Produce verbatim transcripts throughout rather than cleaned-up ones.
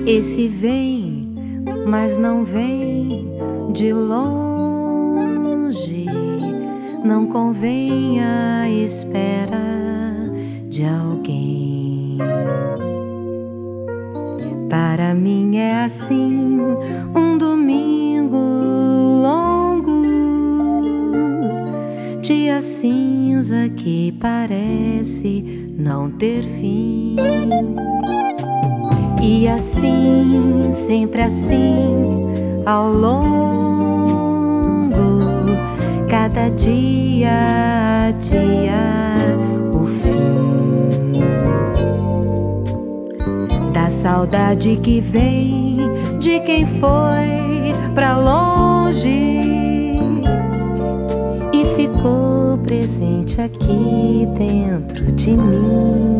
Esse vem, mas não vem de longe. Não convém a espera de alguém. Para mim é assim, um domingo longo, dia cinza que parece não ter fim. E assim, sempre assim, ao longo, cada dia adia o fim da saudade que vem de quem foi pra longe e ficou presente aqui dentro de mim.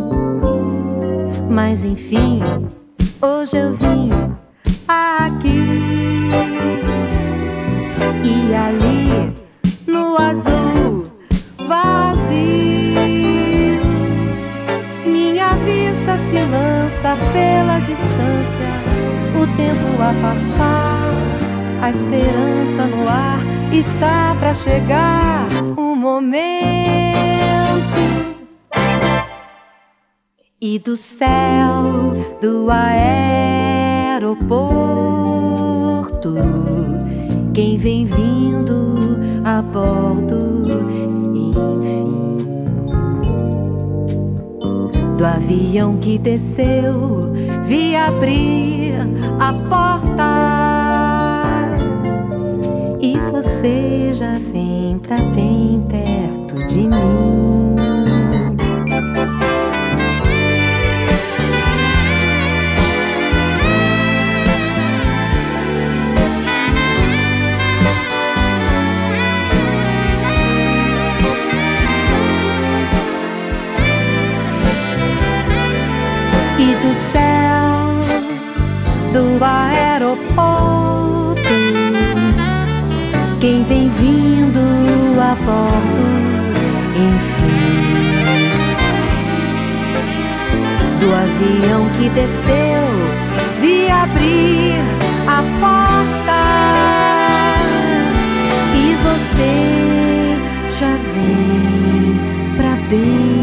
Mas enfim, hoje eu vim aqui e ali no azul vazio, minha vista se lança pela distância, o tempo a passar, a esperança no ar, está pra chegar o momento. E do céu do aeroporto, quem vem vindo a bordo, enfim, do avião que desceu, vi abrir a porta e você já vem pra bem perto de mim. E do céu do aeroporto, quem vem vindo a bordo, enfim, do avião que desceu, vi abrir a porta e você já vem pra bem